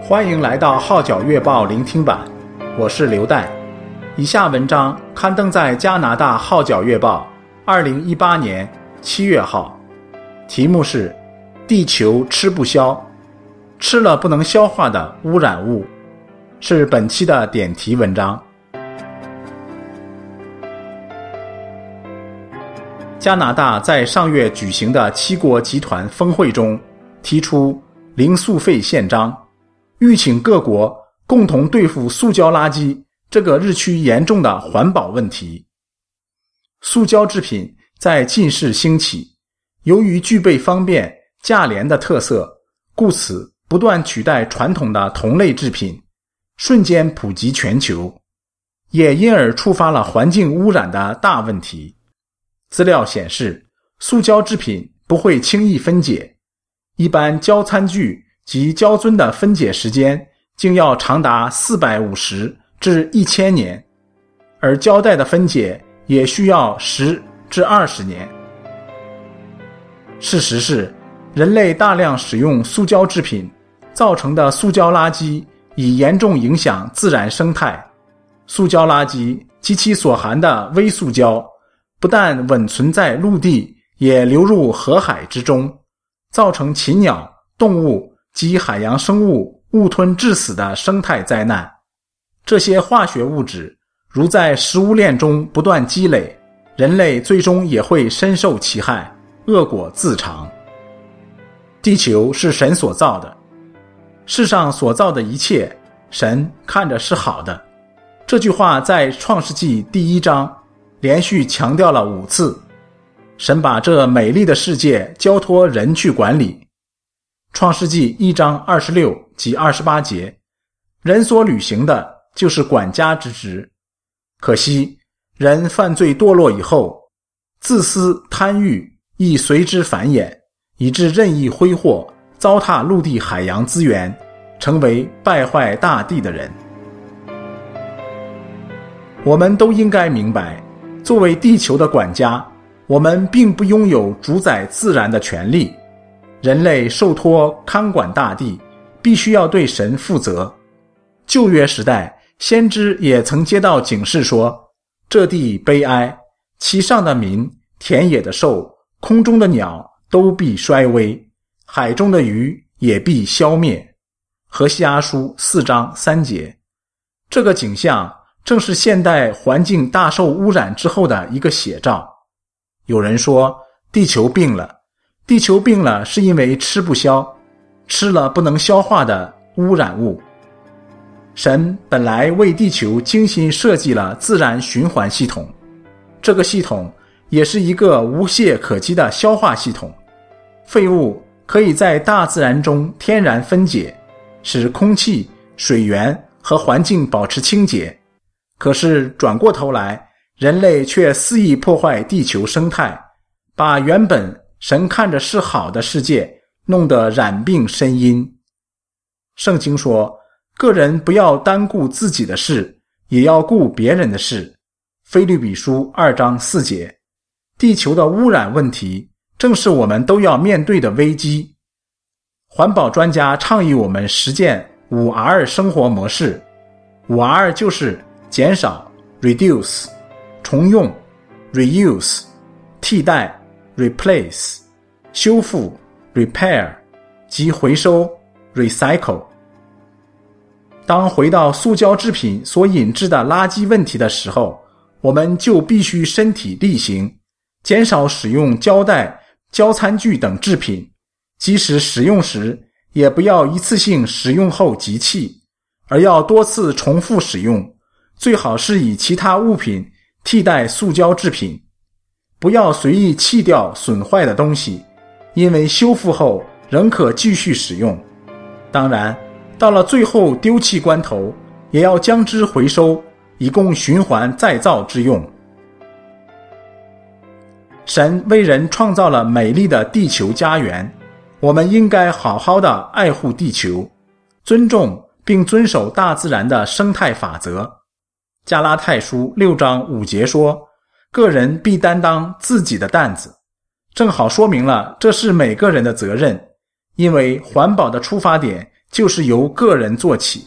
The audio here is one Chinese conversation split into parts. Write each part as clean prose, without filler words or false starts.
欢迎来到号角月报聆听版，我是刘代。以下文章刊登在加拿大号角月报2018年7月号，题目是地球吃不消，吃了不能消化的污染物，是本期的点题文章。加拿大在上月举行的7国集团峰会中提出零塑废宪章，吁请各国共同对付塑胶垃圾这个日趋严重的环保问题。塑胶制品在近世兴起，由于具备方便、价廉的特色，故此不断取代传统的同类制品，瞬间普及全球，也因而触发了环境污染的大问题。资料显示，塑胶制品不会轻易分解，一般胶餐具及胶樽的分解时间竟要长达450至1000年，而胶带的分解也需要10至20年。事实是，人类大量使用塑胶制品造成的塑胶垃圾已严重影响自然生态。塑胶垃圾及其所含的微塑胶不但稳存在陆地，也流入河海之中，造成禽鸟、动物及海洋生物误吞致死的生态灾难。这些化学物质如在食物链中不断积累，人类最终也会深受其害，恶果自尝。地球是神所造的，世上所造的一切，神看着是好的。这句话在创世纪第1章连续强调了5次。神把这美丽的世界交托人去管理。创世纪1章26及28节，人所履行的就是管家之职。可惜人犯罪堕落以后，自私贪欲亦随之繁衍，以致任意挥霍，糟蹋陆地海洋资源，成为败坏大地的人。我们都应该明白，作为地球的管家，我们并不拥有主宰自然的权利。人类受托看管大地，必须要对神负责。旧约时代，先知也曾接到警示说，这地悲哀，其上的民、田野的兽、空中的鸟都必衰微，海中的鱼也必消灭。何西阿书4章3节。这个景象正是现代环境大受污染之后的一个写照。有人说，地球病了，地球病了是因为吃不消，吃了不能消化的污染物。神本来为地球精心设计了自然循环系统，这个系统也是一个无懈可击的消化系统。废物可以在大自然中天然分解，使空气、水源和环境保持清洁。可是转过头来，人类却肆意破坏地球生态，把原本神看着是好的世界弄得染病呻吟。圣经说，个人不要单顾自己的事，也要顾别人的事。腓立比书2章4节。地球的污染问题正是我们都要面对的危机。环保专家倡议我们实践 5R 生活模式。5R 就是减少 reduce， 重用 reuse， 替代 replace， 修复 repair 及回收 recycle。 当回到塑胶制品所引致的垃圾问题的时候，我们就必须身体力行，减少使用胶带、胶餐具等制品，即使使用时也不要一次性使用后即弃，而要多次重复使用，最好是以其他物品替代塑胶制品。不要随意弃掉损坏的东西，因为修复后仍可继续使用。当然，到了最后丢弃关头，也要将之回收，以供循环再造之用。神为人创造了美丽的地球家园，我们应该好好的爱护地球，尊重并遵守大自然的生态法则。加拉太书6章5节说，个人必担当自己的担子，正好说明了这是每个人的责任，因为环保的出发点就是由个人做起。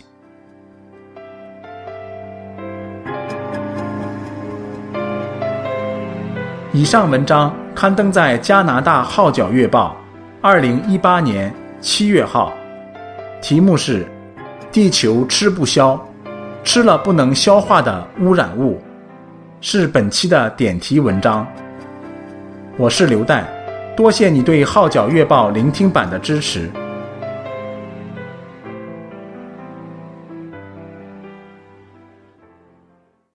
以上文章刊登在加拿大号角月报2018年7月号，题目是地球吃不消，吃了不能消化的污染物，是本期的点题文章。我是刘岱，多谢你对号角月报聆听版的支持。